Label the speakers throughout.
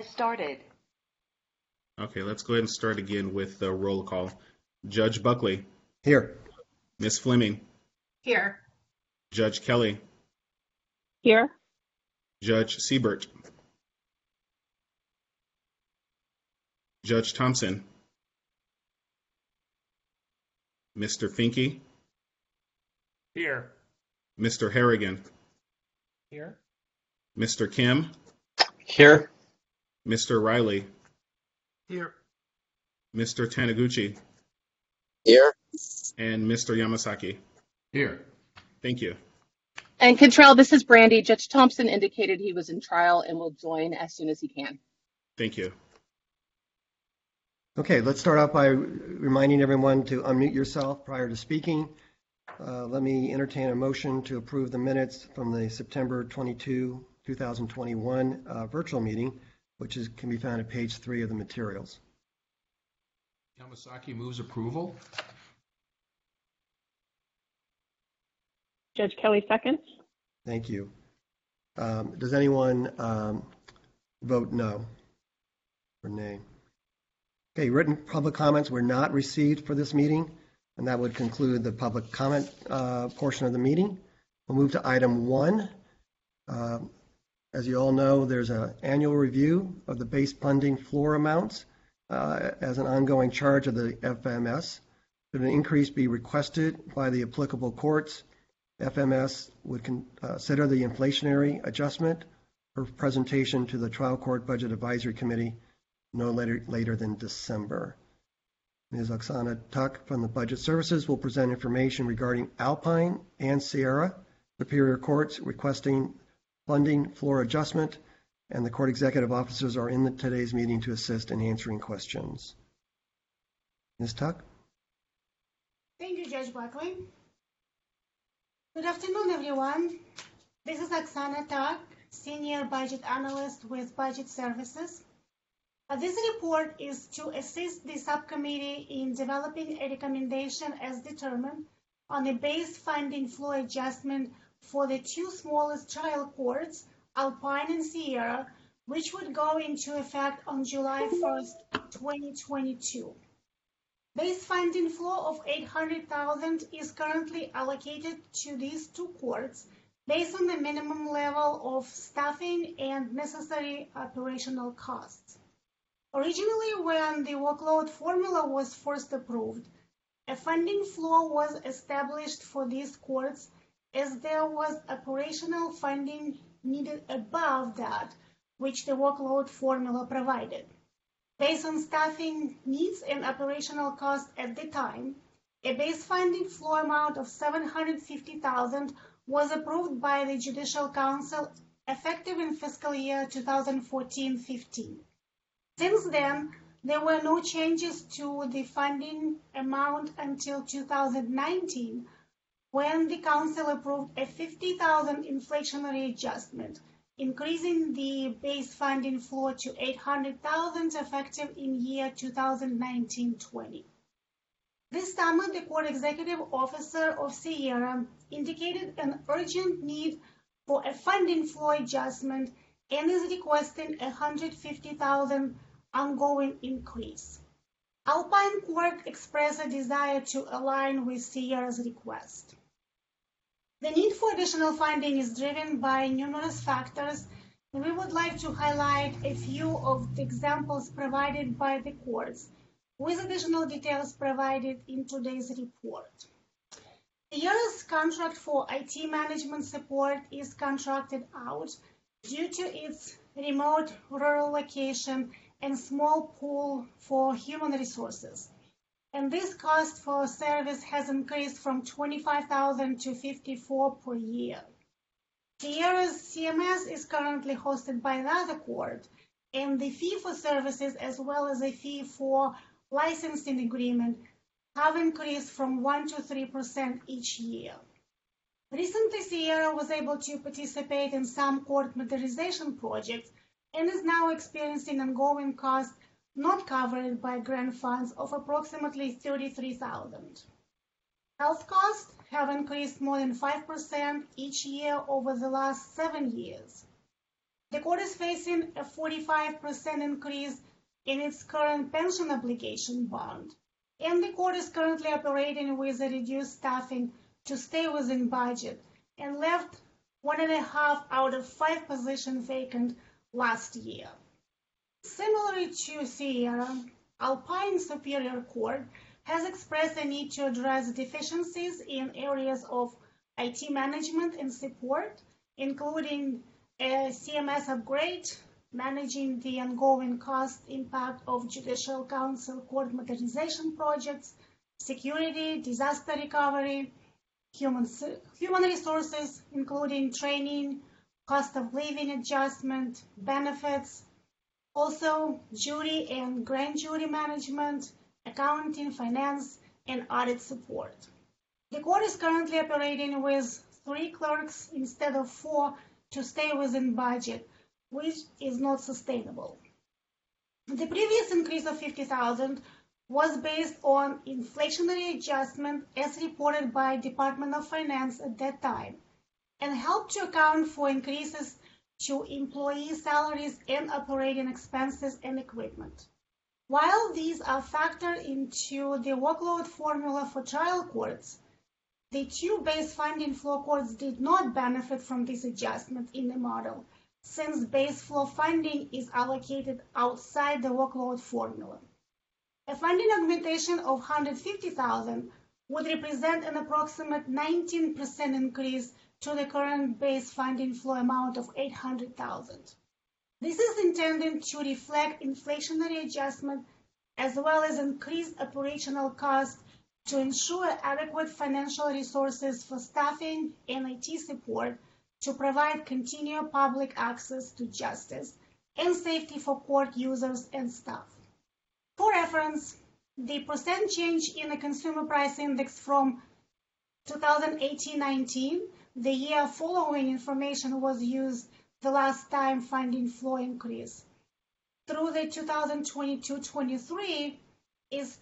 Speaker 1: Started.
Speaker 2: Okay, let's go ahead and start again with the roll call. Judge Buckley.
Speaker 3: Here.
Speaker 2: Ms. Fleming.
Speaker 4: Here.
Speaker 2: Judge Kelly.
Speaker 5: Here.
Speaker 2: Judge Siebert. Judge Thompson. Mr. Finke.
Speaker 6: Here.
Speaker 2: Mr. Harrigan.
Speaker 6: Here.
Speaker 2: Mr. Kim.
Speaker 7: Here.
Speaker 2: Mr. Riley.
Speaker 6: Here.
Speaker 2: Mr. Taniguchi.
Speaker 7: Here.
Speaker 2: And Mr. Yamasaki.
Speaker 6: Here.
Speaker 2: Thank you.
Speaker 5: And Control, this is Brandy. Judge Thompson indicated he was in trial and will join as soon as he can.
Speaker 2: Thank you.
Speaker 3: Okay, let's start off by reminding everyone to unmute yourself prior to speaking. Let me entertain a motion to approve the minutes from the September 22, 2021 virtual meeting, which can be found at page 3 of the materials.
Speaker 6: Yamasaki moves approval.
Speaker 5: Judge Kelly seconds.
Speaker 3: Thank you. Does anyone vote no or nay? Okay, written public comments were not received for this meeting, and that would conclude the public comment portion of the meeting. We'll move to item 1. As you all know, there's an annual review of the base funding floor amounts as an ongoing charge of the FMS. Should an increase be requested by the applicable courts, FMS would consider the inflationary adjustment for presentation to the Trial Court Budget Advisory Committee no later than December. Ms. Oksana Tuck from the Budget Services will present information regarding Alpine and Sierra Superior Courts requesting funding floor adjustment, and the court executive officers are in today's meeting to assist in answering questions. Ms. Tuck?
Speaker 4: Thank you, Judge Buckley. Good afternoon, everyone. This is Oksana Tuck, Senior Budget Analyst with Budget Services. This report is to assist the subcommittee in developing a recommendation as determined on a base funding floor adjustment for the 2 smallest trial courts, Alpine and Sierra, which would go into effect on July 1st, 2022. Base funding floor of $800,000 is currently allocated to these 2 courts based on the minimum level of staffing and necessary operational costs. Originally, when the workload formula was first approved, a funding floor was established for these courts as there was operational funding needed above that which the workload formula provided. Based on staffing needs and operational costs at the time, a base funding floor amount of $750,000 was approved by the Judicial Council effective in fiscal year 2014-15. Since then, there were no changes to the funding amount until 2019, when the Council approved a $50,000 inflationary adjustment, increasing the base funding floor to $800,000 effective in year 2019-20. This summer, the Court Executive Officer of Sierra indicated an urgent need for a funding floor adjustment and is requesting a $150,000 ongoing increase. Alpine Court expressed a desire to align with Sierra's request. The need for additional funding is driven by numerous factors, and we would like to highlight a few of the examples provided by the courts, with additional details provided in today's report. Sierra's contract for IT management support is contracted out due to its remote rural location and small pool for human resources. And this cost for service has increased from $25,000 to $54,000 per year. Sierra's CMS is currently hosted by another court, and the fee for services as well as a fee for licensing agreement have increased from 1% to 3% each year. Recently, Sierra was able to participate in some court modernization projects and is now experiencing ongoing costs not covered by grant funds of approximately $33,000. Health costs have increased more than 5% each year over the last 7 years. The court is facing a 45% increase in its current pension obligation bond, and the court is currently operating with a reduced staffing to stay within budget and left 1.5 out of 5 positions vacant last year. Similarly to Sierra, Alpine Superior Court has expressed a need to address deficiencies in areas of IT management and support, including a CMS upgrade, managing the ongoing cost impact of Judicial Council court modernization projects, security, disaster recovery, human resources, including training, cost of living adjustment, benefits, also jury and grand jury management, accounting, finance, and audit support. The court is currently operating with 3 clerks instead of 4 to stay within budget, which is not sustainable. The previous increase of $50,000 was based on inflationary adjustment as reported by Department of Finance at that time, and helped to account for increases to employee salaries and operating expenses and equipment. While these are factored into the workload formula for trial courts, the 2 base funding floor courts did not benefit from this adjustment in the model, since base floor funding is allocated outside the workload formula. A funding augmentation of $150,000 would represent an approximate 19% increase to the current base funding floor amount of $800,000. This is intended to reflect inflationary adjustment as well as increased operational costs to ensure adequate financial resources for staffing and IT support to provide continued public access to justice and safety for court users and staff. For reference, the percent change in the Consumer Price Index from 2018-19, the year following information was used the last time funding floor increase, through the 2022-23 is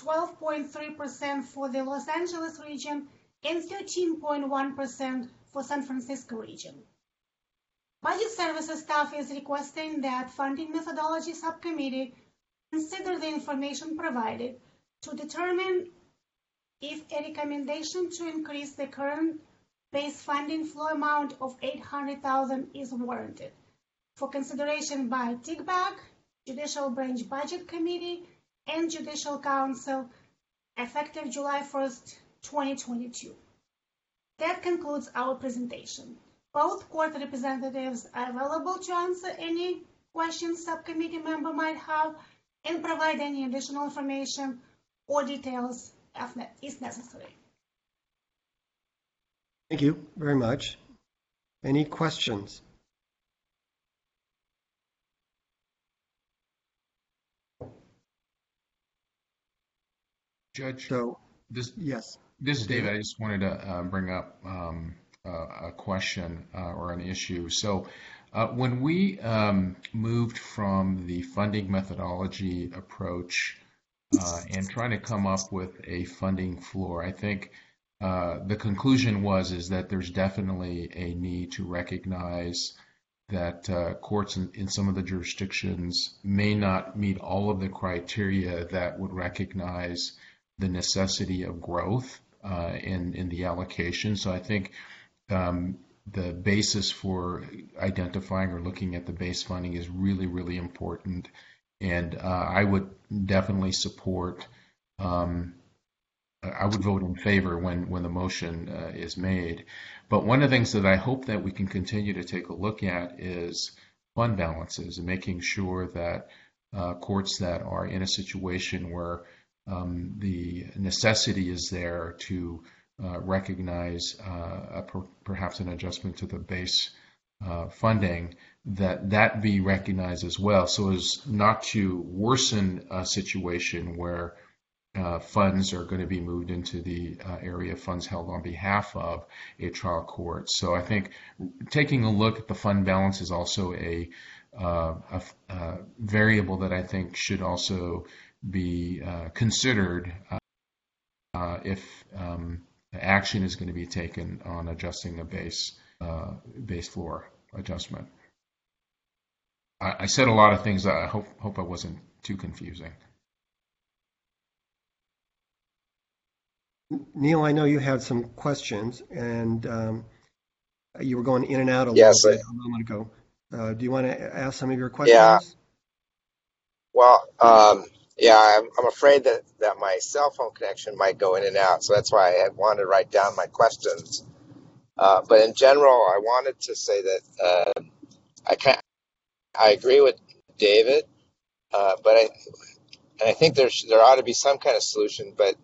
Speaker 4: 12.3% for the Los Angeles region and 13.1% for San Francisco region. Budget Services staff is requesting that Funding Methodology Subcommittee consider the information provided to determine if a recommendation to increase the current base funding floor amount of $800,000 is warranted for consideration by TICBAG, Judicial Branch Budget Committee, and Judicial Council effective July 1st, 2022. That concludes our presentation. Both court representatives are available to answer any questions subcommittee member might have and provide any additional information or details if necessary.
Speaker 3: Thank you very much. Any questions?
Speaker 6: Judge,
Speaker 3: So,
Speaker 6: this
Speaker 3: yes.
Speaker 6: is David. I just wanted to bring up a question or an issue. So when we moved from the funding methodology approach and trying to come up with a funding floor, I think the conclusion is that there's definitely a need to recognize that courts in some of the jurisdictions may not meet all of the criteria that would recognize the necessity of growth in the allocation. So I think the basis for identifying or looking at the base funding is really, really important. And I would definitely support, I would vote in favor when the motion is made. But one of the things that I hope that we can continue to take a look at is fund balances and making sure that courts that are in a situation where the necessity is there to recognize perhaps an adjustment to the base funding, that be recognized as well, so as not to worsen a situation where funds are going to be moved into the area of funds held on behalf of a trial court. So I think taking a look at the fund balance is also a variable that I think should also be considered if action is going to be taken on adjusting the base floor adjustment. I said a lot of things. I hope I wasn't too confusing.
Speaker 3: Neil, I know you had some questions, and you were going in and out a
Speaker 7: Yes.
Speaker 3: little bit a moment ago. Do you want to ask some of your
Speaker 7: Yeah.
Speaker 3: questions?
Speaker 7: Well, yeah, I'm afraid that my cell phone connection might go in and out, so that's why I had wanted to write down my questions. But in general, I wanted to say that I agree with David, but I think there ought to be some kind of solution. But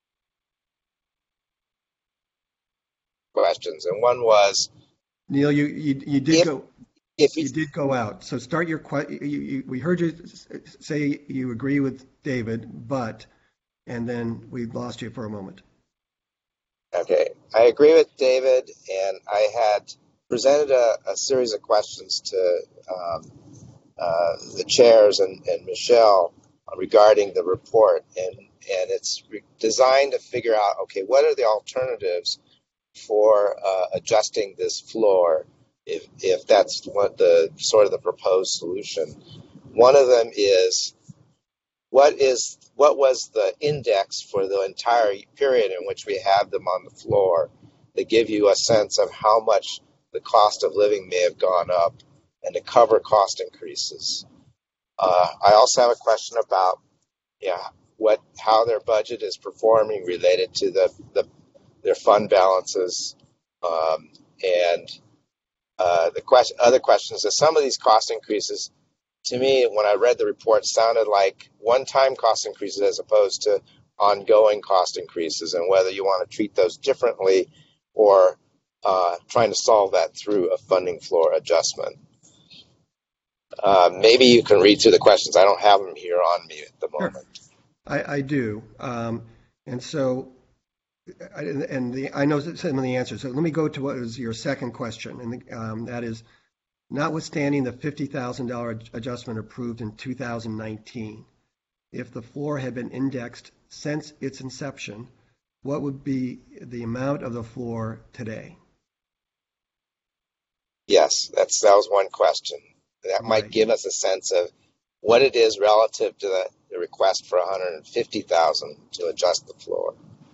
Speaker 7: questions, and one was
Speaker 3: Neil, you did
Speaker 7: if
Speaker 3: go.
Speaker 7: if
Speaker 3: You did go out. So start your we heard you say you agree with David, but, and then we lost you for a moment.
Speaker 7: Okay, I agree with David, and I had presented a series of questions to the chairs and Michelle regarding the report, and it's designed to figure out, okay, what are the alternatives for adjusting this floor if that's what the sort of the proposed solution. One of them is what was the index for the entire period in which we have them on the floor that give you a sense of how much the cost of living may have gone up and to cover cost increases. I also have a question about how their budget is performing related to their fund balances, and the other questions is some of these cost increases, to me, when I read the report, sounded like one-time cost increases as opposed to ongoing cost increases, and whether you want to treat those differently or trying to solve that through a funding floor adjustment. Maybe you can read through the questions. I don't have them here on me at the moment.
Speaker 3: Sure. I do. And so, I know some of the answers. So let me go to what is your second question, and that is, notwithstanding the $50,000 adjustment approved in 2019, if the floor had been indexed since its inception, what would be the amount of the floor today?
Speaker 7: Yes, that was one question. That might
Speaker 3: Right.
Speaker 7: give us a sense of what it is relative to the request for $150,000 to adjust the floor.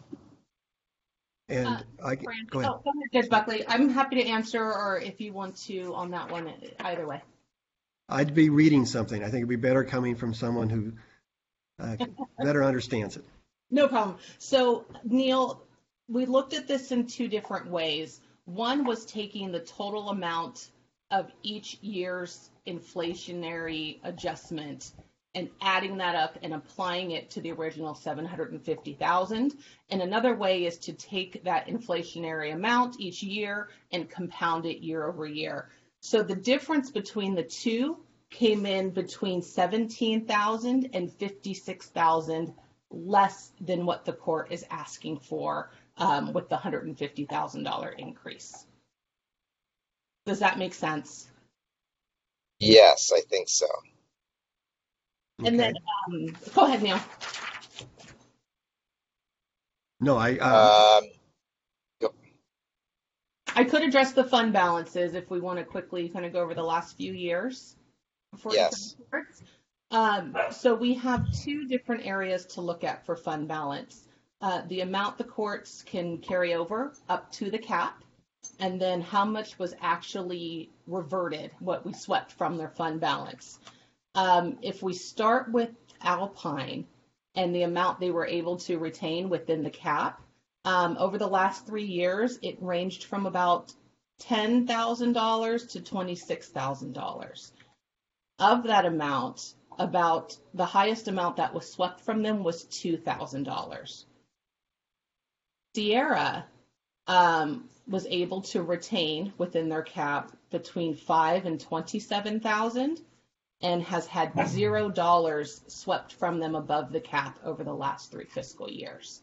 Speaker 3: And
Speaker 5: Fran,
Speaker 3: go ahead.
Speaker 5: go ahead, Judge Buckley. I'm happy to answer, or if you want to on that one, either way.
Speaker 3: I'd be reading something. I think it'd be better coming from someone who better understands it.
Speaker 5: No problem. So, Neil, we looked at this in two different ways. One was taking the total amount of each year's inflationary adjustment and adding that up and applying it to the original $750,000. And another way is to take that inflationary amount each year and compound it year over year. So the difference between the two came in between $17,000 and $56,000 less than what the court is asking for with the $150,000 increase. Does that make sense?
Speaker 7: Yes, I think so.
Speaker 5: And then, go ahead, Neil.
Speaker 3: No,
Speaker 5: I could address the fund balances if we want to quickly kind of go over the last few years.
Speaker 7: Yes.
Speaker 5: So we have two different areas to look at for fund balance. The amount the courts can carry over up to the cap, and then how much was actually reverted, what we swept from their fund balance. If we start with Alpine and the amount they were able to retain within the cap, over the last 3 years, it ranged from about $10,000 to $26,000. Of that amount, about the highest amount that was swept from them was $2,000. Sierra was able to retain within their cap between $5,000 and $27,000 and has had $0 swept from them above the cap over the last 3 fiscal years.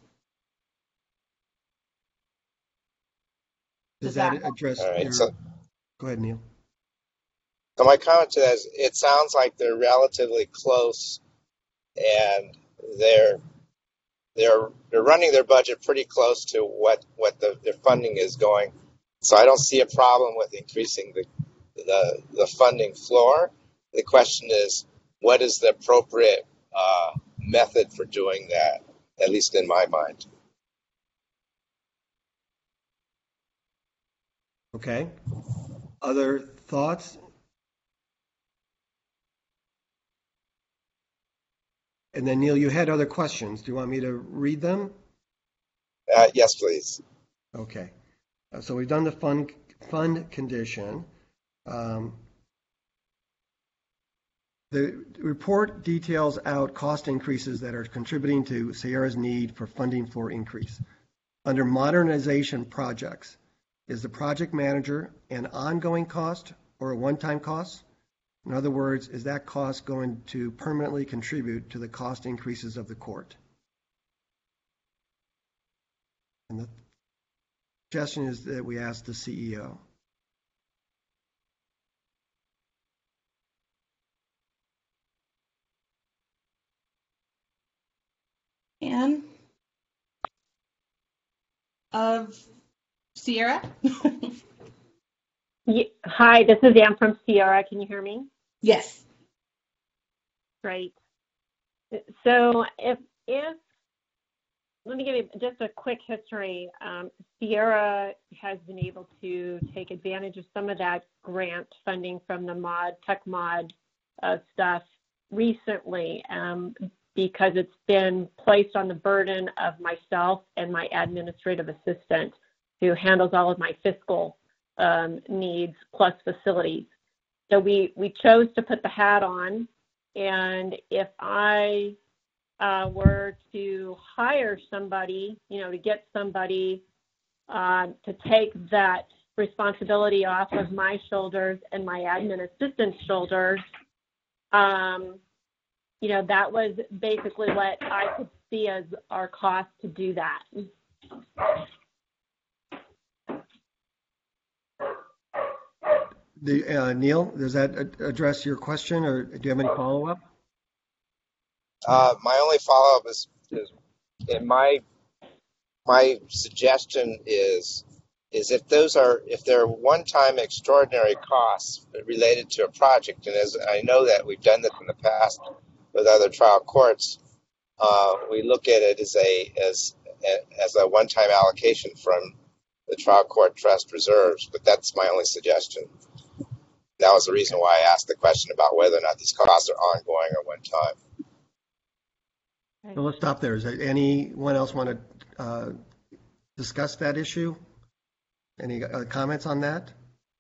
Speaker 3: does that address
Speaker 7: All right,
Speaker 3: your...
Speaker 7: so-
Speaker 3: Go ahead, Neil.
Speaker 7: So my comment to that is, it sounds like they're relatively close, and they're running their budget pretty close to what their funding is going. So I don't see a problem with increasing the funding floor. The question is, what is the appropriate method for doing that, at least in my mind?
Speaker 3: Okay. Other thoughts? And then Neil, you had other questions. Do you want me to read them?
Speaker 7: Yes, please.
Speaker 3: Okay. So we've done the fund condition. The report details out cost increases that are contributing to Sierra's need for funding floor increase. Under modernization projects, is the project manager an ongoing cost or a one-time cost? In other words, is that cost going to permanently contribute to the cost increases of the court? And the suggestion is that we ask the CEO.
Speaker 5: Anne of Sierra.
Speaker 1: Hi, this is Anne from Sierra. Can you hear me?
Speaker 5: Yes.
Speaker 1: Great. So if let me give you just a quick history. Sierra has been able to take advantage of some of that grant funding from the tech mod stuff recently because it's been placed on the burden of myself and my administrative assistant who handles all of my fiscal needs plus facilities. So we chose to put the hat on, and if I were to hire somebody, to get somebody to take that responsibility off of my shoulders and my admin assistant's shoulders, that was basically what I could see as our cost to do that.
Speaker 3: Neil, does that address your question, or do you have any follow-up?
Speaker 7: My only follow-up is my suggestion is if they're one-time extraordinary costs related to a project, and as I know that we've done this in the past with other trial courts, we look at it as a one-time allocation from the trial court trust reserves. But that's my only suggestion. That was the reason why I asked the question about whether or not these costs are ongoing or one time.
Speaker 3: So let's stop there. Is there anyone else want to discuss that issue? Any comments on that?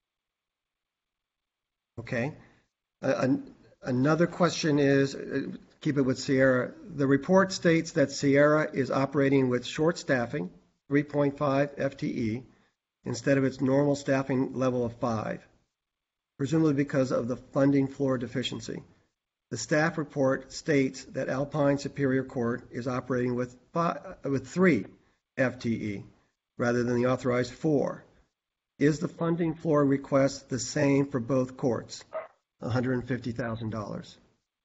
Speaker 3: Okay. Another question is, keep it with Sierra. The report states that Sierra is operating with short staffing, 3.5 FTE, instead of its normal staffing level of 5, presumably because of the funding floor deficiency. The staff report states that Alpine Superior Court is operating with 3 FTE rather than the authorized 4. Is the funding floor request the same for both courts? $150,000.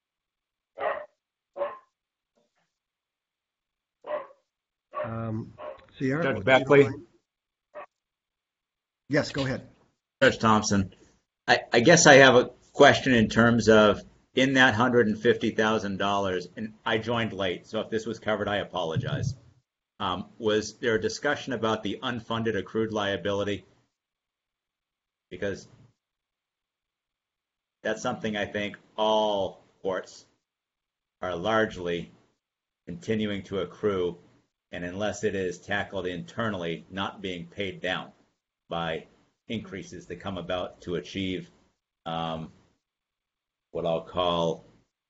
Speaker 3: Sierra?
Speaker 8: Judge Beckley?
Speaker 3: Yes, go ahead.
Speaker 8: Judge Thompson, I guess I have a question in terms of in that $150,000, and I joined late, so if this was covered, I apologize. Was there a discussion about the unfunded accrued liability? Because that's something I think all courts are largely continuing to accrue, and unless it is tackled internally, not being paid down by increases that come about to achieve what I'll call,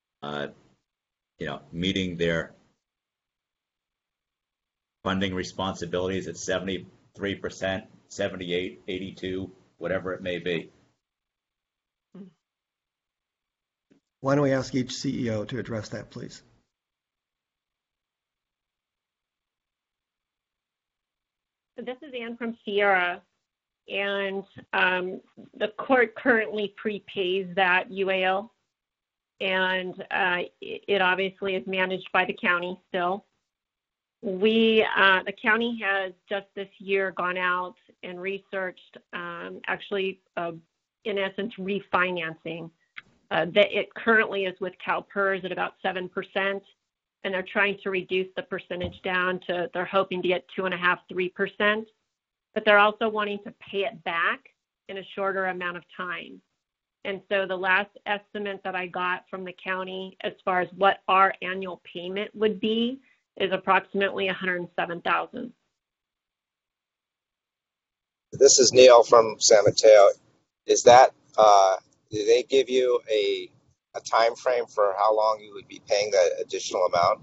Speaker 8: meeting their funding responsibilities at 73%, 78, 82, whatever it may be.
Speaker 3: Why don't we ask each CEO to address that, please?
Speaker 1: So this is Anne from Sierra, and the court currently prepays that UAL, and it obviously is managed by the county still. The county has just this year gone out and researched, in essence, refinancing That it currently is with CalPERS at about 7%, and they're trying to reduce the percentage down to, they're hoping to get 2.5%, 3%, but they're also wanting to pay it back in a shorter amount of time. And so the last estimate that I got from the county as far as what our annual payment would be is approximately $107,000.
Speaker 7: This is Neil from San Mateo. Is that, do they give you a time frame for how long you would be paying that additional amount?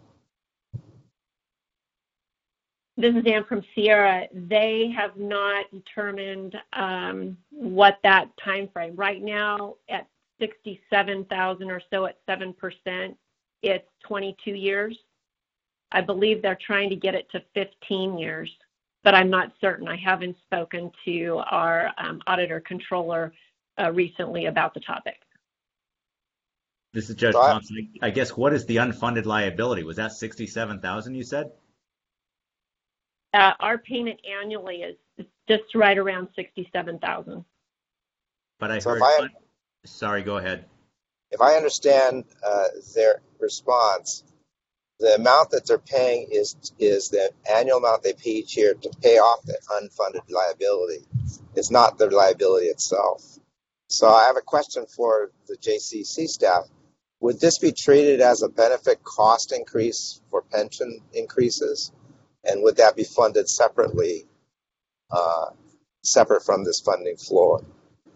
Speaker 1: This is Dan from Sierra. They have not determined what that time frame. Right now, at 67,000 or so at 7%, it's 22 years. I believe they're trying to get it to 15 years, but I'm not certain. I haven't spoken to our auditor controller recently about the topic.
Speaker 8: This is Judge Thompson. I guess what is the unfunded liability? Was that 67,000 you said?
Speaker 1: Our payment annually is just right around 67,000.
Speaker 8: But I
Speaker 7: So
Speaker 8: heard. Sorry, go ahead.
Speaker 7: If I understand their response, the amount that they're paying is the annual amount they pay each year to pay off the unfunded liability. It's not the liability itself. So I have a question for the JCC staff. Would this be treated as a benefit cost increase for pension increases? And would that be funded separately, separate from this funding floor?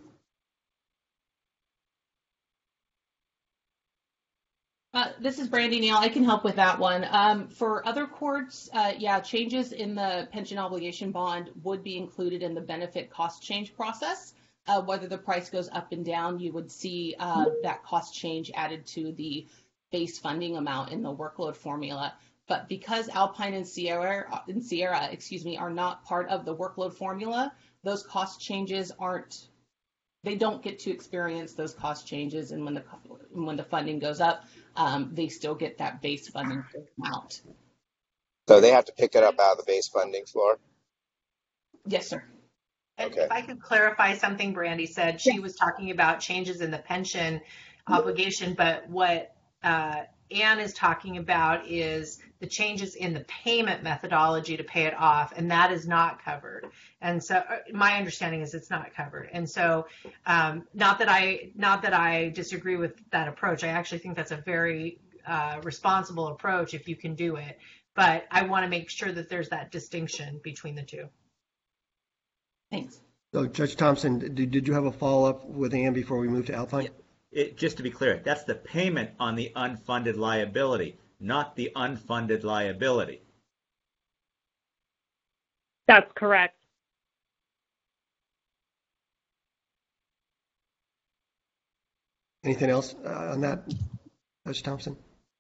Speaker 5: This is Brandy Neal. I can help with that one. For other courts, yeah, changes in the pension obligation bond would be included in the benefit cost change process. Whether the price goes up and down, you would see that cost change added to the base funding amount in the workload formula. But because Alpine and Sierra, are not part of the workload formula, those cost changes they don't get to experience those cost changes. And when the funding goes up, they still get that base funding amount.
Speaker 7: So they have to pick it up out of the base funding floor?
Speaker 5: Yes, sir.
Speaker 9: And
Speaker 7: Okay.
Speaker 9: if I could clarify something Brandy said, she was talking about changes in the pension obligation, but what Anne is talking about is the changes in the payment methodology to pay it off, and that is not covered. And so my understanding is it's not covered. And so not that I disagree with that approach. I actually think that's a very responsible approach if you can do it. But I want to make sure that there's that distinction between the two.
Speaker 5: Thanks.
Speaker 3: So Judge Thompson, did you have a follow-up with Ann before we move to Alpine?
Speaker 8: Just to be clear, that's the payment on the unfunded liability, not the unfunded liability.
Speaker 1: That's correct.
Speaker 3: Anything else on that, Judge Thompson?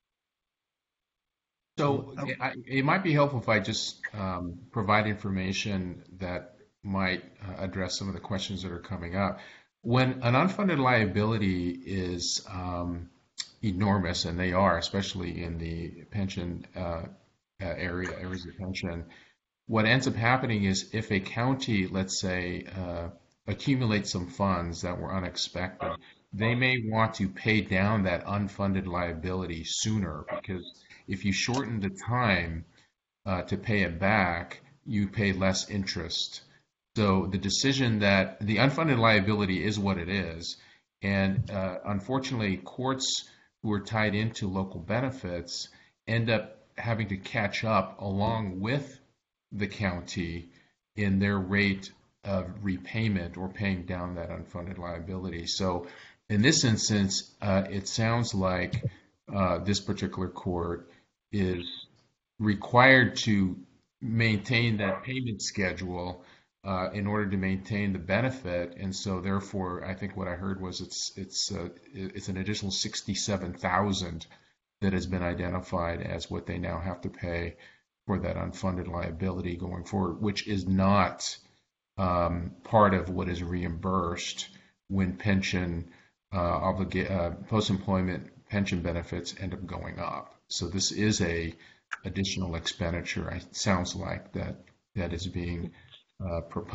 Speaker 6: So it might be helpful if I just provide information that might address some of the questions that are coming up. When an unfunded liability is enormous, and they are, especially in the pension areas of pension, what ends up happening is if a county, let's say, accumulates some funds that were unexpected, they may want to pay down that unfunded liability sooner, because if you shorten the time to pay it back, you pay less interest. So the decision that the unfunded liability is what it is, and unfortunately, courts who are tied into local benefits end up having to catch up along with the county in their rate of repayment or paying down that unfunded liability. So in this instance, it sounds like this particular court is required to maintain that payment schedule in order to maintain the benefit, and so therefore, I think what I heard was it's an additional $67,000 that has been identified as what they now have to pay for that unfunded liability going forward, which is not part of what is reimbursed when pension post-employment pension benefits end up going up. So this is a additional expenditure. It sounds like that is being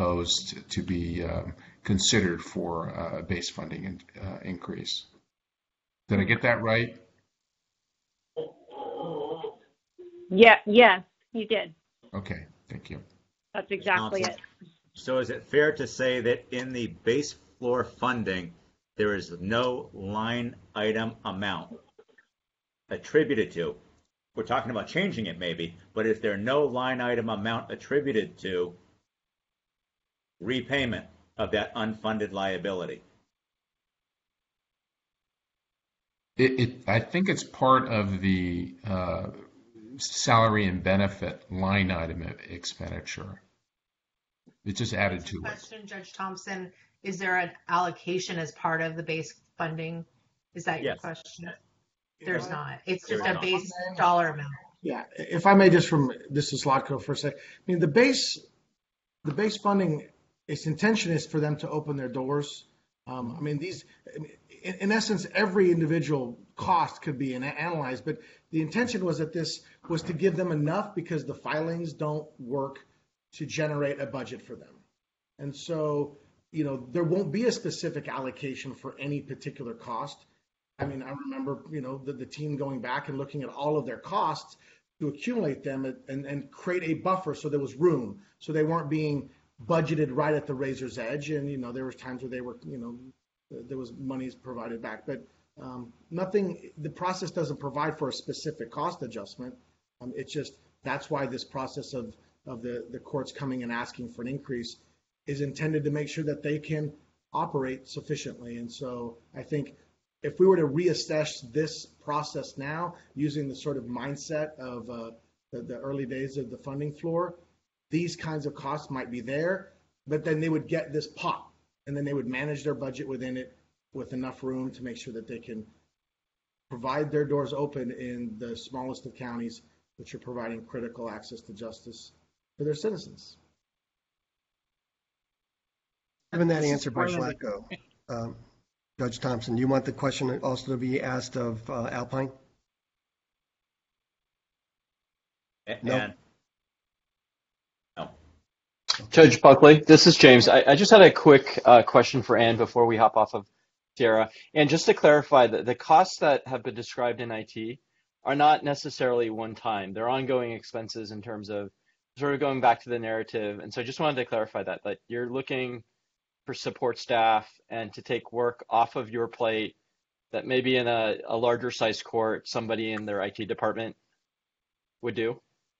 Speaker 6: proposed to be considered for a base funding increase. Did I get that right?
Speaker 1: Yeah, yes, you did.
Speaker 6: Okay, thank you.
Speaker 1: That's exactly it.
Speaker 8: So is it fair to say that in the base floor funding, there is no line item amount attributed to? We're talking about changing it maybe, but is there no line item amount attributed to repayment of that unfunded liability?
Speaker 6: I think it's part of the salary and benefit line item expenditure. It's just added to it.
Speaker 9: Question, Judge Thompson, is there an allocation as part of the base funding? Is that your
Speaker 8: Yes.
Speaker 9: question? There's not. It's
Speaker 8: There's
Speaker 9: just a
Speaker 8: not.
Speaker 9: base dollar amount.
Speaker 10: Yeah, if I may just this is Lotco for a sec. I mean, the base funding, its intention is for them to open their doors. I mean, in essence, every individual cost could be analyzed, but the intention was that this was to give them enough because the filings don't work to generate a budget for them. And so, there won't be a specific allocation for any particular cost. I mean, I remember, the team going back and looking at all of their costs to accumulate them and create a buffer so there was room. So they weren't being budgeted right at the razor's edge. And, there was times where they were, there was monies provided back. But the process doesn't provide for a specific cost adjustment. It's just, that's why this process of the courts coming and asking for an increase is intended to make sure that they can operate sufficiently. And so I think if we were to reassess this process now using the sort of mindset of the early days of the funding floor, these kinds of costs might be there, but then they would get this pot and then they would manage their budget within it with enough room to make sure that they can provide their doors open in the smallest of counties, which are providing critical access to justice for their citizens.
Speaker 3: Given that answer by Zlatko, Judge Thompson, do you want the question also to be asked of Alpine? No.
Speaker 8: No.
Speaker 11: Judge Buckley, this is James. I just had a quick question for Ann before we hop off of Sierra. And just to clarify, the costs that have been described in IT are not necessarily one time. They're ongoing expenses in terms of sort of going back to the narrative. And so I just wanted to clarify that you're looking for support staff and to take work off of your plate that maybe in a larger size court, somebody in their IT department would do?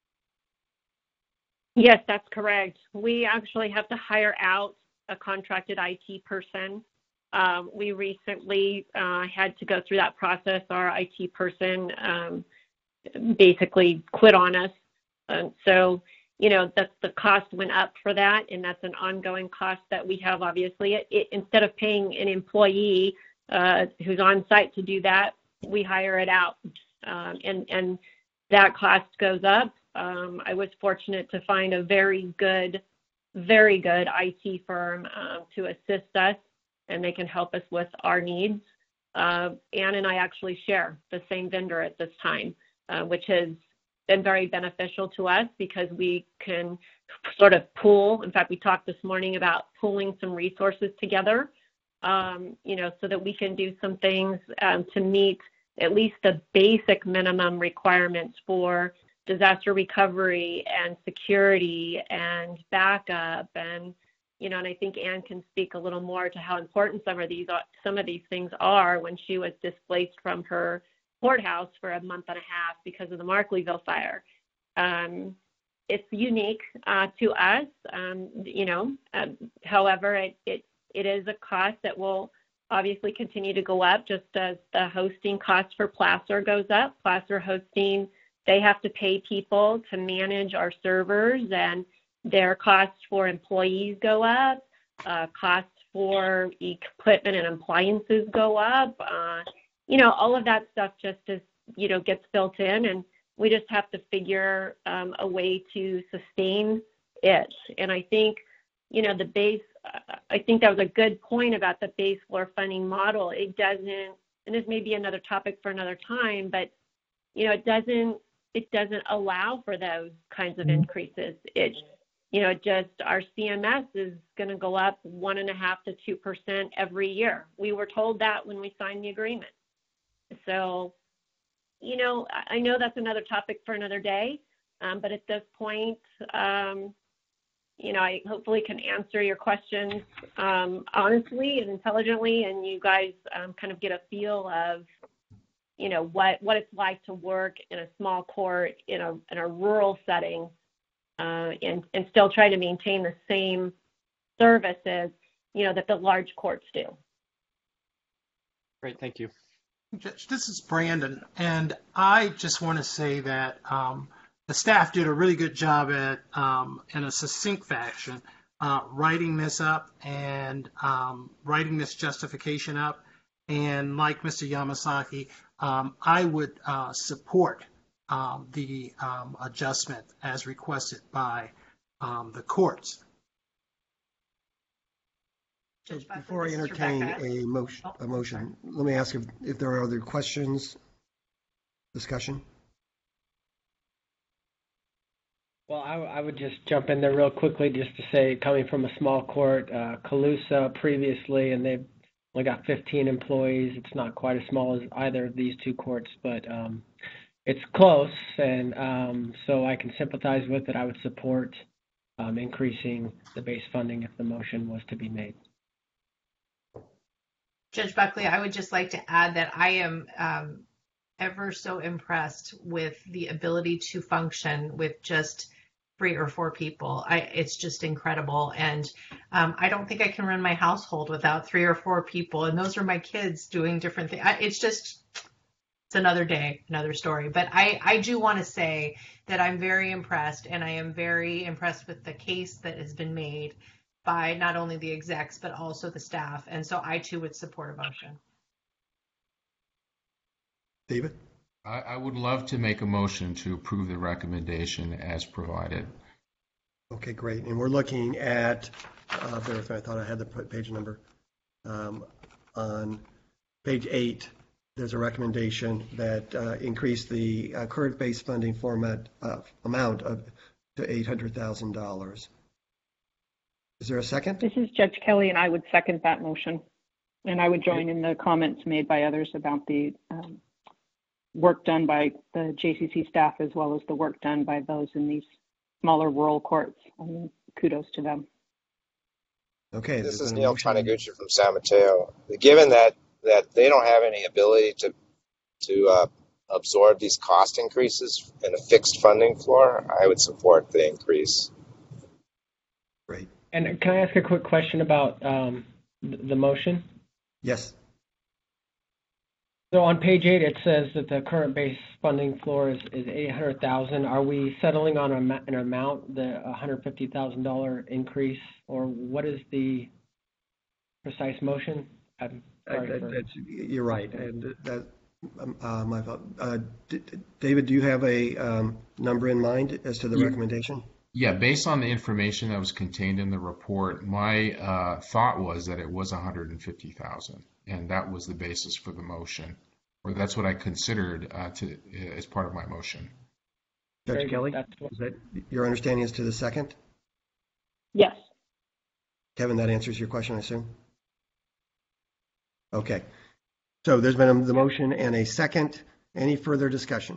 Speaker 1: Yes, that's correct. We actually have to hire out a contracted IT person. We recently had to go through that process. Our IT person basically quit on us. So, the cost went up for that, and that's an ongoing cost that we have, obviously. Instead of paying an employee who's on site to do that, we hire it out, and that cost goes up. I was fortunate to find a very good IT firm to assist us, and they can help us with our needs. Ann and I actually share the same vendor at this time, which has been very beneficial to us because we can sort of pool. In fact, we talked this morning about pooling some resources together, so that we can do some things to meet at least the basic minimum requirements for disaster recovery and security and backup. And I think Ann can speak a little more to how important some of these things are when she was displaced from her courthouse for a month and a half because of the Markleeville fire. It's unique to us, however, it is a cost that will obviously continue to go up just as the hosting cost for Placer goes up. Placer hosting, they have to pay people to manage our servers, and their costs for employees go up, costs for equipment and appliances go up. All of that stuff just gets built in, and we just have to figure a way to sustain it. And I think, I think that was a good point about the base floor funding model. It doesn't, and this may be another topic for another time, but it doesn't allow for those kinds of increases. Our CMS is going to go up 1.5% to 2% every year. We were told that when we signed the agreement. So, you know, I know that's another topic for another day, but at this point, you know, I hopefully can answer your questions honestly and intelligently, and you guys kind of get a feel of, you know, what it's like to work in a small court in a rural setting, and still try to maintain the same services, you know, that the large courts do.
Speaker 11: Great, thank you.
Speaker 12: Judge, this is Brandon, and I just want to say that the staff did a really good job at, in a succinct fashion, writing this up and writing this justification up. And like Mr. Yamasaki, I would support the adjustment as requested by the courts.
Speaker 3: Before I entertain a motion, let me ask if there are other questions, discussion.
Speaker 13: Well, I would just jump in there real quickly just to say, coming from a small court, Calusa previously, and they've only got 15 employees. It's not quite as small as either of these two courts, but it's close, and so I can sympathize with it. I would support increasing the base funding if the motion was to be made.
Speaker 9: Judge Buckley, I would just like to add that I am ever so impressed with the ability to function with just 3 or 4 people. It's just incredible. And I don't think I can run my household without 3 or 4 people. And those are my kids doing different things. It's another day, another story. But I do want to say that I'm very impressed, and I am very impressed with the case that has been made by not only the execs, but also the staff. And so I too would support a motion.
Speaker 3: David?
Speaker 6: I would love to make a motion to approve the recommendation as provided.
Speaker 3: Okay, great. And we're looking at, I thought I had the page number. On page 8, there's a recommendation that increase the current base funding format amount to $800,000. Is there a second?
Speaker 14: This is Judge Kelly, and I would second that motion. And I would join in the comments made by others about the work done by the JCC staff, as well as the work done by those in these smaller rural courts. I mean, kudos to them.
Speaker 3: Okay.
Speaker 7: This is Neil Taniguchi from San Mateo. Given that they don't have any ability to absorb these cost increases in a fixed funding floor, I would support the increase.
Speaker 3: Great.
Speaker 13: And can I ask a quick question about the motion?
Speaker 3: Yes.
Speaker 13: So on page 8, it says that the current base funding floor is $800,000. Are we settling on an amount, the $150,000 increase, or what is the precise motion?
Speaker 3: You're right, and that my thought. David, do you have a number in mind as to the recommendation?
Speaker 6: Yeah, based on the information that was contained in the report, my thought was that it was $150,000, and that was the basis for the motion, or that's what I considered as part of my motion.
Speaker 3: Judge Kelly, is that your understanding as to the second?
Speaker 14: Yes.
Speaker 3: Kevin, that answers your question, I assume? Okay. So there's been the motion and a second. Any further discussion?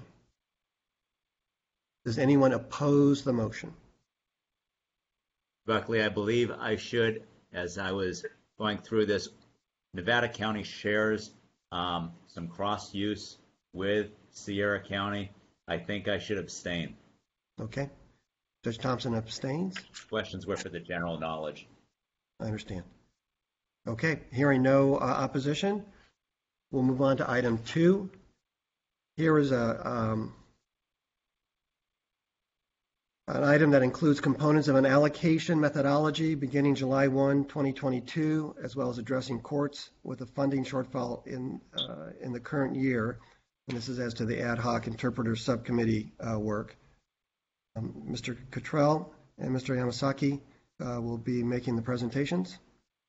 Speaker 3: Does anyone oppose the motion?
Speaker 8: Buckley, I believe I should, as I was going through this, Nevada County shares some cross use with Sierra County. I think I should abstain.
Speaker 3: Okay. Judge Thompson abstains.
Speaker 8: Questions were for the general knowledge.
Speaker 3: I understand. Okay. Hearing no opposition, we'll move on to item 2. Here is an item that includes components of an allocation methodology beginning July 1, 2022, as well as addressing courts with a funding shortfall in the current year. And this is as to the ad hoc interpreter subcommittee work. Mr. Cottrell and Mr. Yamasaki will be making the presentations.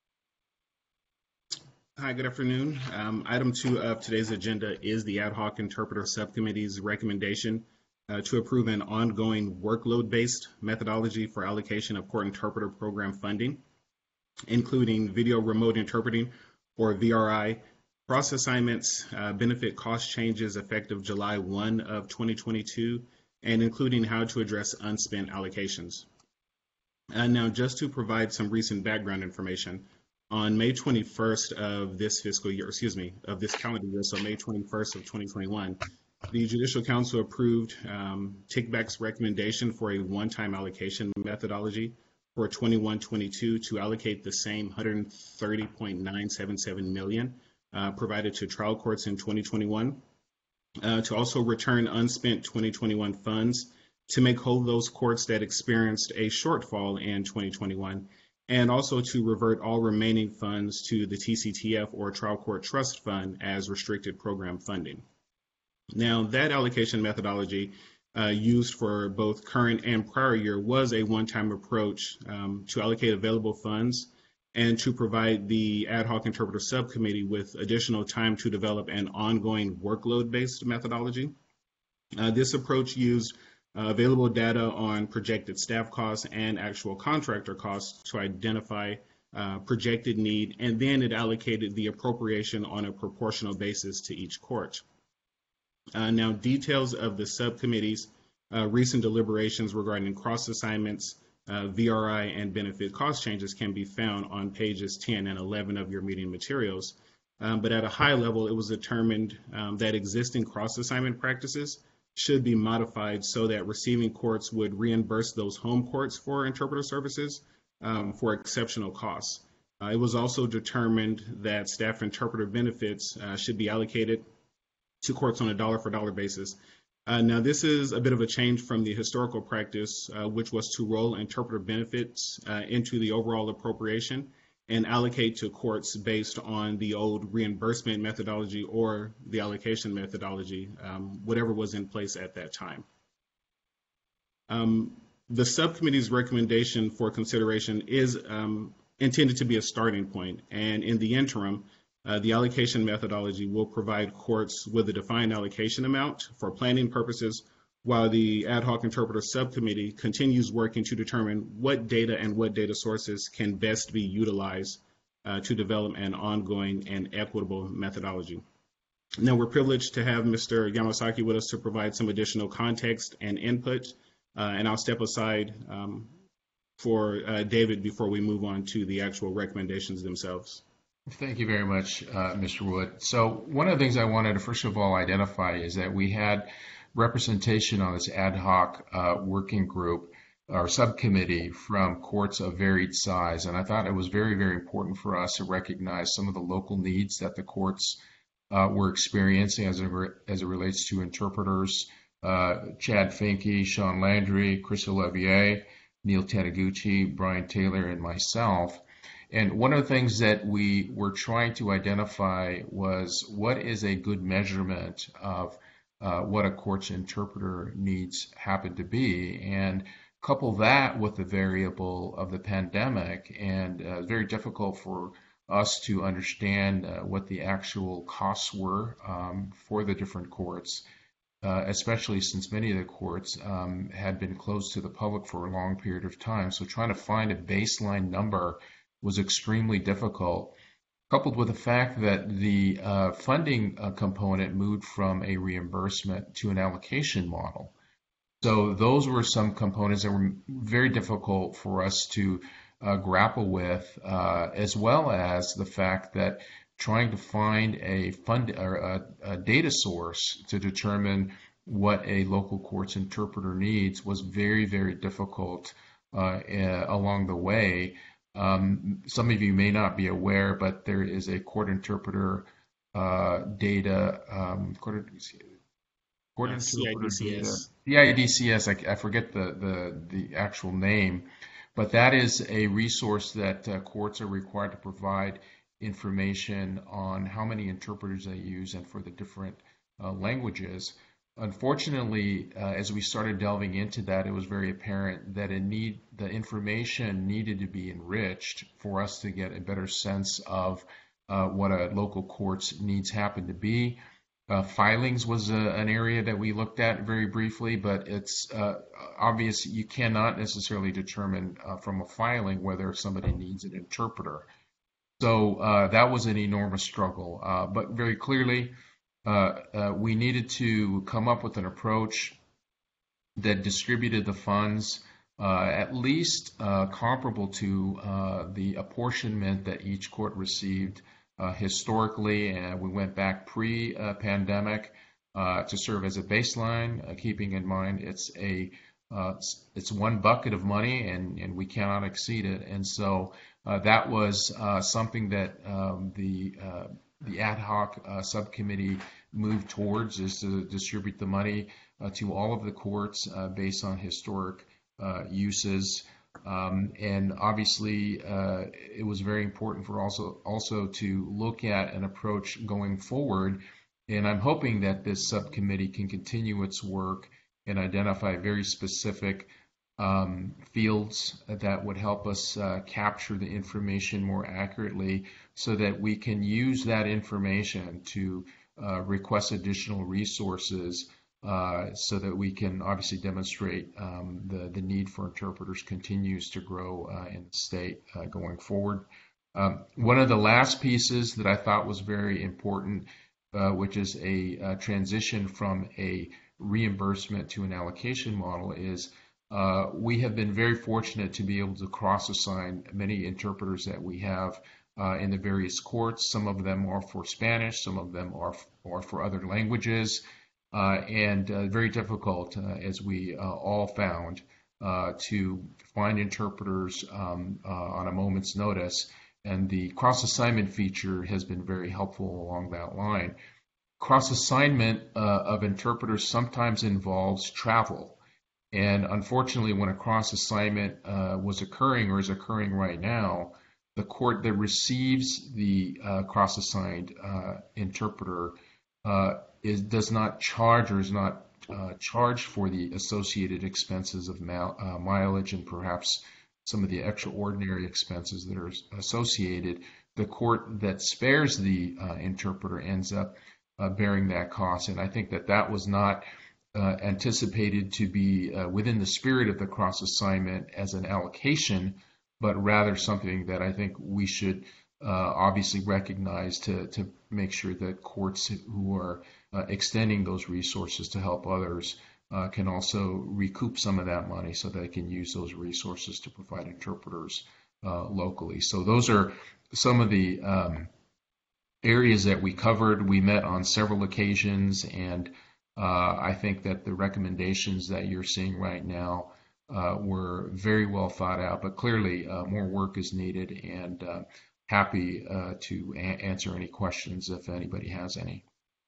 Speaker 2: Hi, good afternoon. Item 2 of today's agenda is the ad hoc interpreter subcommittee's recommendation to approve an ongoing workload-based methodology for allocation of court interpreter program funding, including video remote interpreting, or VRI, cross assignments, benefit cost changes effective July 1 of 2022, and including how to address unspent allocations. Now, just to provide some recent background information, on May 21st of this fiscal year, of this calendar year, so May 21st of 2021, the Judicial Council approved TICBAC's recommendation for a one-time allocation methodology for 21-22 to allocate the same $130.977 million provided to trial courts in 2021, to also return unspent 2021 funds to make whole those courts that experienced a shortfall in 2021, and also to revert all remaining funds to the TCTF or Trial Court Trust Fund as restricted program funding. Now, that allocation methodology used for both current and prior year was a one-time approach to allocate available funds and to provide the ad hoc interpreter subcommittee with additional time to develop an ongoing workload-based methodology. This approach used available data on projected staff costs and actual contractor costs to identify projected need, and then it allocated the appropriation on a proportional basis to each court. Now, details of the subcommittee's recent deliberations regarding cross assignments, VRI, and benefit cost changes can be found on pages 10 and 11 of your meeting materials. But at a high level, it was determined that existing cross assignment practices should be modified so that receiving courts would reimburse those home courts for interpreter services for exceptional costs. It was also determined that staff interpreter benefits should be allocated to courts on a dollar-for-dollar basis. Now, this is a bit of a change from the historical practice, which was to roll interpreter benefits into the overall appropriation and allocate to courts based on the old reimbursement methodology or the allocation methodology, whatever was in place at that time. The subcommittee's recommendation for consideration is intended to be a starting point, and in the interim, the allocation methodology will provide courts with a defined allocation amount for planning purposes, while the ad hoc interpreter subcommittee continues working to determine what data and what data sources can best be utilized to develop an ongoing and equitable methodology. Now, we're privileged to have Mr. Yamasaki with us to provide some additional context and input, and I'll step aside for David before we move on to the actual recommendations themselves.
Speaker 6: Thank you very much, Mr. Wood. So one of the things I wanted to first of all identify is that we had representation on this ad hoc working group or subcommittee from courts of varied size. And I thought it was very, very important for us to recognize some of the local needs that the courts were experiencing as it relates to interpreters. Chad Finke, Sean Landry, Chris Olivier, Neil Taniguchi, Brian Taylor, and myself. And one of the things that we were trying to identify was what is a good measurement of what a court's interpreter needs happen to be, and couple that with the variable of the pandemic, and it's very difficult for us to understand what the actual costs were for the different courts, especially since many of the courts had been closed to the public for a long period of time. So trying to find a baseline number was extremely difficult, coupled with the fact that the funding component moved from a reimbursement to an allocation model. So those were some components that were very difficult for us to grapple with, as well as the fact that trying to find a data source to determine what a local court's interpreter needs was very, very difficult along the way. Some of you may not be aware, but there is a court interpreter data, CIDCS. I forget the actual name, but that is a resource that courts are required to provide information on how many interpreters they use and for the different languages. Unfortunately, as we started delving into that, it was very apparent that the information needed to be enriched for us to get a better sense of what a local court's needs happen to be. Filings was an area that we looked at very briefly, but it's obvious you cannot necessarily determine from a filing whether somebody needs an interpreter. So that was an enormous struggle. But very clearly, we needed to come up with an approach that distributed the funds at least comparable to the apportionment that each court received historically. And we went back pre-pandemic to serve as a baseline, keeping in mind it's one bucket of money and we cannot exceed it. And so that was something that the ad hoc subcommittee moved towards, is to distribute the money to all of the courts based on historic uses. And obviously, it was very important for also to look at an approach going forward. And I'm hoping that this subcommittee can continue its work and identify very specific fields that would help us capture the information more accurately, so that we can use that information to request additional resources, so that we can obviously demonstrate the need for interpreters continues to grow in the state going forward. One of the last pieces that I thought was very important, which is a transition from a reimbursement to an allocation model, is we have been very fortunate to be able to cross-assign many interpreters that we have in the various courts. Some of them are for Spanish, some of them are for other languages, and very difficult, as we all found, to find interpreters on a moment's notice. And the cross-assignment feature has been very helpful along that line. Cross-assignment of interpreters sometimes involves travel. And unfortunately, when a cross-assignment was occurring or is occurring right now, the court that receives the cross-assigned interpreter does not charge or is not charged for the associated expenses of mileage and perhaps some of the extraordinary expenses that are associated. The court that spares the interpreter ends up bearing that cost. And I think that was not anticipated to be within the spirit of the cross-assignment as an allocation, but rather something that I think we should obviously recognize to make sure that courts who are extending those resources to help others can also recoup some of that money, so that they can use those resources to provide interpreters locally. So those are some of the areas that we covered. We met on several occasions, and I think that the recommendations that you're seeing right now were very well thought out, but clearly more work is needed, and happy to answer any questions if anybody has any.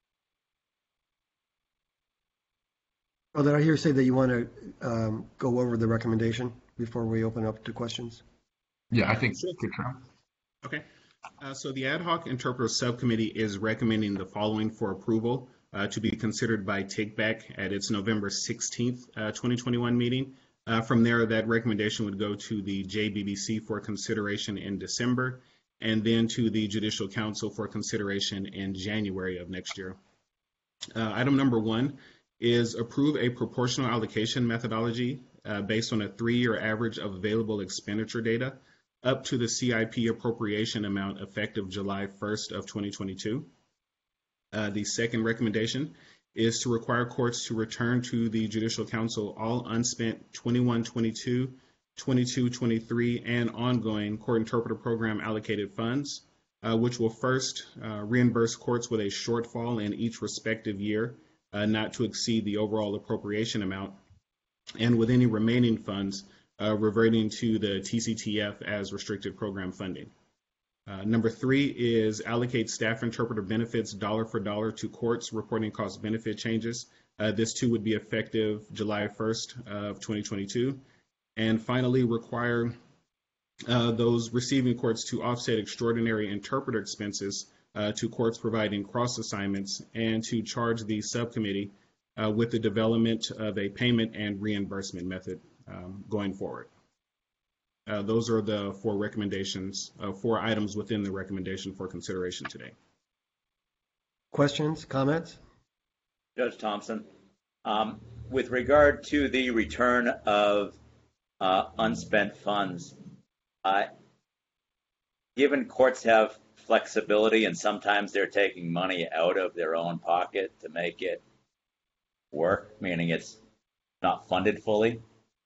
Speaker 3: Oh, did I hear you say that you want to go over the recommendation before we open up to questions?
Speaker 6: Yeah, I think so.
Speaker 2: Okay. So the Ad Hoc Interpreter Subcommittee is recommending the following for approval to be considered by Takeback at its November 16th, 2021 meeting. From there, that recommendation would go to the JBBC for consideration in December, and then to the Judicial Council for consideration in January of next year. Item number 1 is approve a proportional allocation methodology based on a 3-year average of available expenditure data up to the CIP appropriation amount effective July 1st of 2022. The second recommendation is to require courts to return to the Judicial Council all unspent 21-22, 22-23, and ongoing court interpreter program allocated funds, which will first reimburse courts with a shortfall in each respective year, not to exceed the overall appropriation amount, and with any remaining funds reverting to the TCTF as restricted program funding. Number 3 is allocate staff interpreter benefits dollar for dollar to courts reporting cost benefit changes. This too would be effective July 1st of 2022. And finally, require those receiving courts to offset extraordinary interpreter expenses to courts providing cross assignments, and to charge the subcommittee with the development of a payment and reimbursement method going forward. Those are the 4 recommendations, 4 items within the recommendation for consideration today.
Speaker 3: Questions, comments?
Speaker 8: Judge Thompson, with regard to the return of unspent funds, given courts have flexibility and sometimes they're taking money out of their own pocket to make it work, meaning it's not funded fully,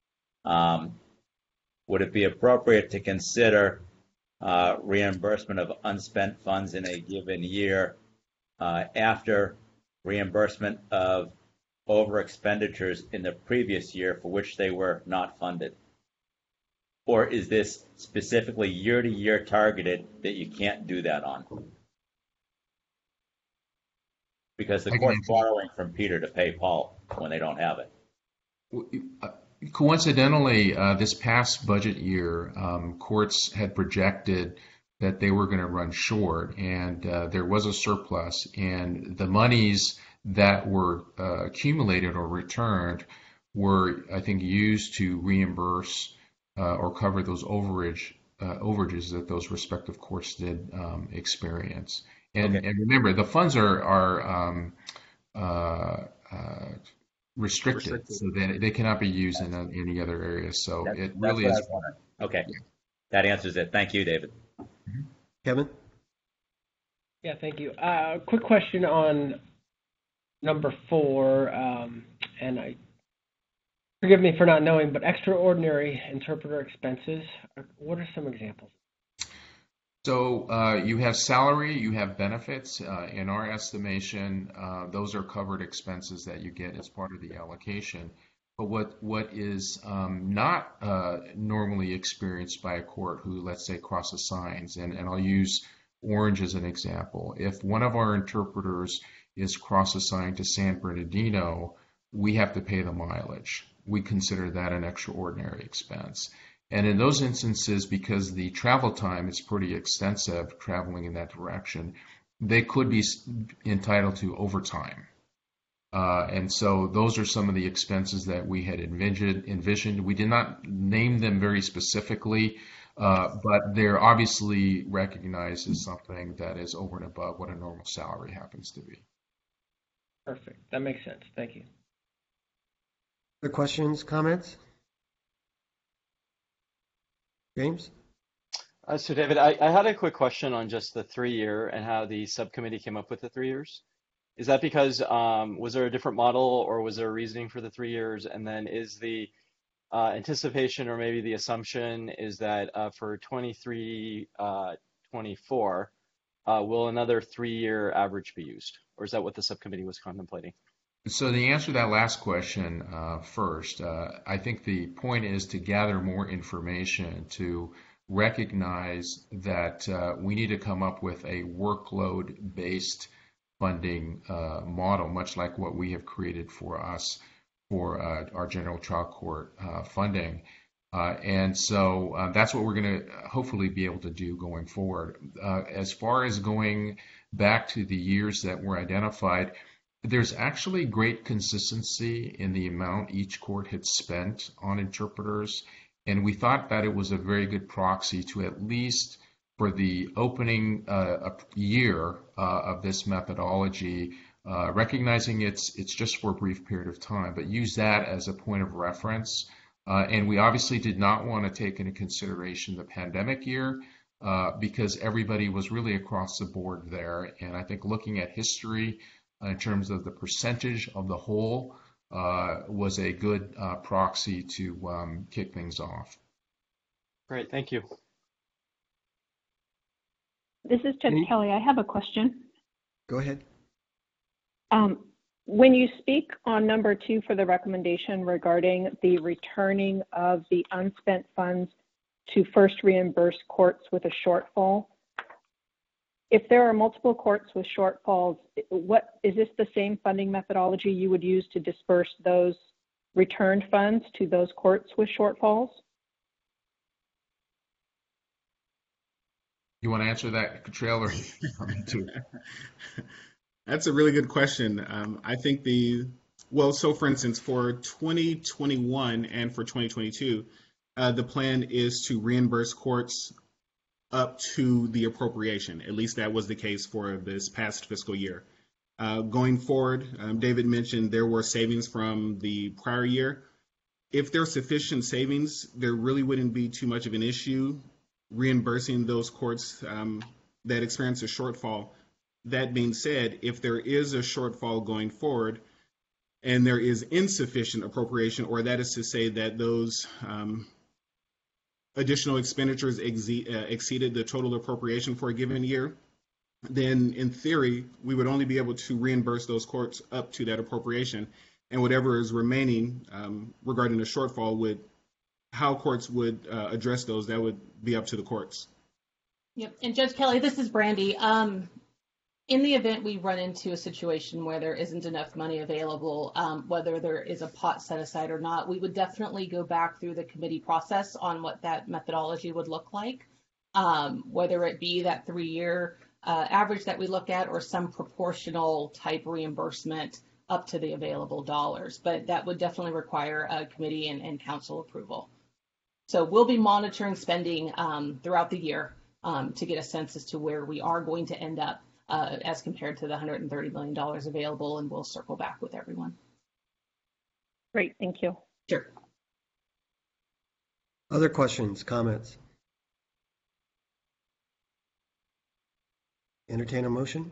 Speaker 8: would it be appropriate to consider reimbursement of unspent funds in a given year after reimbursement of over expenditures in the previous year for which they were not funded? Or is this specifically year to year targeted that you can't do that on? Because the court's borrowing from Peter to pay Paul when they don't have it.
Speaker 6: Coincidentally, this past budget year, courts had projected that they were going to run short, and there was a surplus, and the monies that were accumulated or returned were, I think, used to reimburse or cover those overages that those respective courts did experience. And,
Speaker 8: Okay.
Speaker 6: and remember, the funds are restricted, so that they cannot be used in any other areas. So it really is.
Speaker 8: Okay, that answers it. Thank you, David.
Speaker 3: Kevin?
Speaker 13: Yeah, thank you. Quick question on number 4, and forgive me for not knowing, but extraordinary interpreter expenses. What are some examples?
Speaker 6: So you have salary, you have benefits. In our estimation, those are covered expenses that you get as part of the allocation. But what is not normally experienced by a court who, let's say, cross-assigns, and I'll use Orange as an example. If one of our interpreters is cross-assigned to San Bernardino, we have to pay the mileage. We consider that an extraordinary expense. And in those instances, because the travel time is pretty extensive traveling in that direction, they could be entitled to overtime. And so those are some of the expenses that we had envisioned. We did not name them very specifically, but they're obviously recognized as something that is over and above what a normal salary happens to be.
Speaker 13: Perfect. That makes sense. Thank you.
Speaker 3: Other questions, comments? James?
Speaker 11: So David, I had a quick question on just the 3-year and how the subcommittee came up with the 3 years. Is that because, was there a different model or was there a reasoning for the 3 years? And then is the anticipation or maybe the assumption is that for 23, 24, will another 3-year average be used? Or is that what the subcommittee was contemplating?
Speaker 6: So the answer to that last question first, I think the point is to gather more information to recognize that we need to come up with a workload-based funding model, much like what we have created for us for our general trial court funding. And so that's what we're going to hopefully be able to do going forward. As far as going back to the years that were identified, there's actually great consistency in the amount each court had spent on interpreters, and we thought that it was a very good proxy to at least for the opening year of this methodology, recognizing it's just for a brief period of time, but use that as a point of reference. And we obviously did not want to take into consideration the pandemic year because everybody was really across the board there. And I think looking at history in terms of the percentage of the whole was a good proxy to kick things off.
Speaker 11: Great, thank you.
Speaker 14: This is Judge Kelly. I have a question.
Speaker 3: Go ahead.
Speaker 14: When you speak on number 2 for the recommendation regarding the returning of the unspent funds to first reimburse courts with a shortfall, if there are multiple courts with shortfalls, what is this the same funding methodology you would use to disperse those returned funds to those courts with shortfalls?
Speaker 6: You want to answer that, Cottrell, or too?
Speaker 2: That's a really good question. I think so for instance, for 2021 and for 2022, the plan is to reimburse courts up to the appropriation. At least that was the case for this past fiscal year. Going forward, David mentioned there were savings from the prior year. If there's sufficient savings, there really wouldn't be too much of an issue reimbursing those courts that experience a shortfall. That being said, if there is a shortfall going forward and there is insufficient appropriation, or that is to say that those additional expenditures exceeded the total appropriation for a given year, then in theory, we would only be able to reimburse those courts up to that appropriation. And whatever is remaining regarding the shortfall, how courts would address those, that would be up to the courts.
Speaker 5: Yep. And Judge Kelly, this is Brandy. In the event we run into a situation where there isn't enough money available, whether there is a pot set aside or not, we would definitely go back through the committee process on what that methodology would look like, whether it be that 3-year average that we look at or some proportional type reimbursement up to the available dollars. But that would definitely require a committee and council approval. So we'll be monitoring spending throughout the year to get a sense as to where we are going to end up as compared to the $130 million available, and we'll circle back with everyone.
Speaker 14: Great, thank you.
Speaker 5: Sure.
Speaker 3: Other questions, comments? Entertain a motion?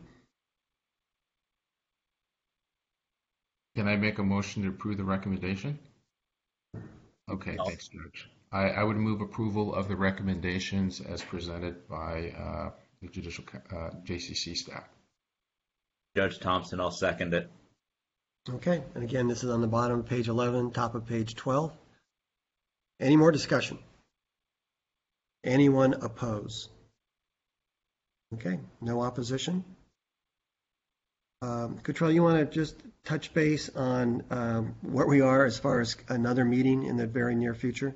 Speaker 6: Can I make a motion to approve the recommendation? Okay, thanks, Judge. I would move approval of the recommendations as presented by the judicial JCC staff.
Speaker 8: Judge Thompson, I'll second it.
Speaker 3: Okay, and again, this is on the bottom of page 11, top of page 12. Any more discussion? Anyone oppose? Okay, no opposition. Cottrell, you want to just touch base on where we are as far as another meeting in the very near future?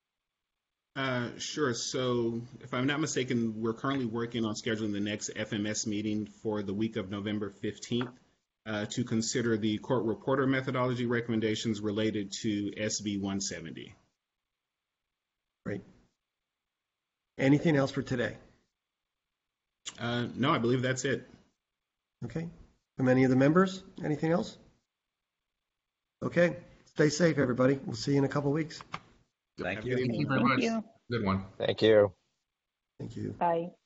Speaker 2: Sure. So if I'm not mistaken, we're currently working on scheduling the next FMS meeting for the week of November 15th to consider the court reporter methodology recommendations related to SB 170.
Speaker 3: Great. Anything else for today?
Speaker 2: No, I believe that's it.
Speaker 3: Okay. From any of the members, anything else? Okay. Stay safe, everybody. We'll see you in a couple weeks.
Speaker 8: Thank you.
Speaker 6: Thank you very much.
Speaker 14: You.
Speaker 6: Good one.
Speaker 7: Thank you.
Speaker 3: Thank you.
Speaker 14: Bye.